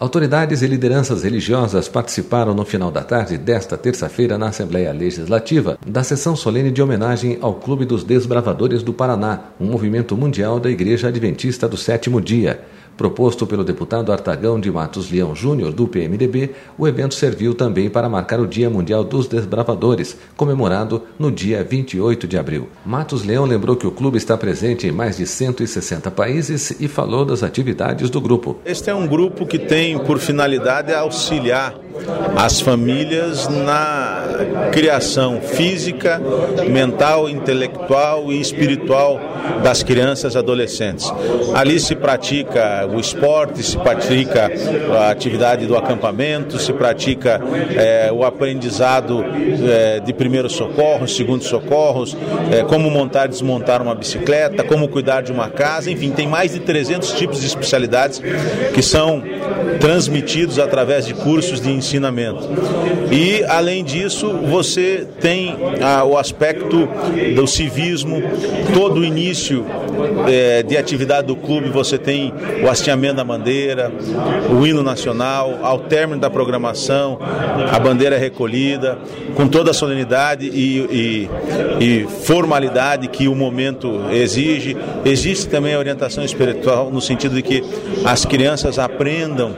Autoridades e lideranças religiosas participaram no final da tarde desta terça-feira na Assembleia Legislativa da sessão solene de homenagem ao Clube dos Desbravadores do Paraná, um movimento mundial da Igreja Adventista do Sétimo Dia. Proposto pelo deputado Artagão de Matos Leão Júnior, do PMDB, o evento serviu também para marcar o Dia Mundial dos Desbravadores, comemorado no dia 28 de abril. Matos Leão lembrou que o clube está presente em mais de 160 países e falou das atividades do grupo. Este é um grupo que tem por finalidade auxiliar as famílias na criação física, mental, intelectual e espiritual das crianças e adolescentes. Ali se pratica o esporte, se pratica a atividade do acampamento, se pratica o aprendizado de primeiros socorros, segundos socorros, como montar e desmontar uma bicicleta, como cuidar de uma casa, enfim, tem mais de 300 tipos de especialidades que são transmitidos através de cursos de ensinamento. E, além disso, você tem o aspecto do civismo. Todo o início de atividade do clube você tem o hasteamento da bandeira, o hino nacional, ao término da programação, a bandeira é recolhida, com toda a solenidade e formalidade que o momento exige. Existe também a orientação espiritual, no sentido de que as crianças aprendam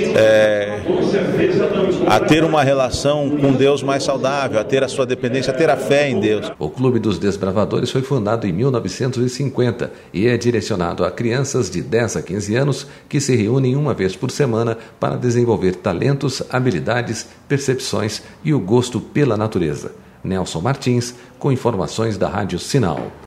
a ter uma relação com Deus mais saudável, a ter a sua dependência, a ter a fé em Deus. O Clube dos Desbravadores foi fundado em 1950 e é direcionado a crianças de 10 a 15 anos que se reúnem uma vez por semana para desenvolver talentos, habilidades, percepções e o gosto pela natureza. Nelson Martins, com informações da Rádio Sinal.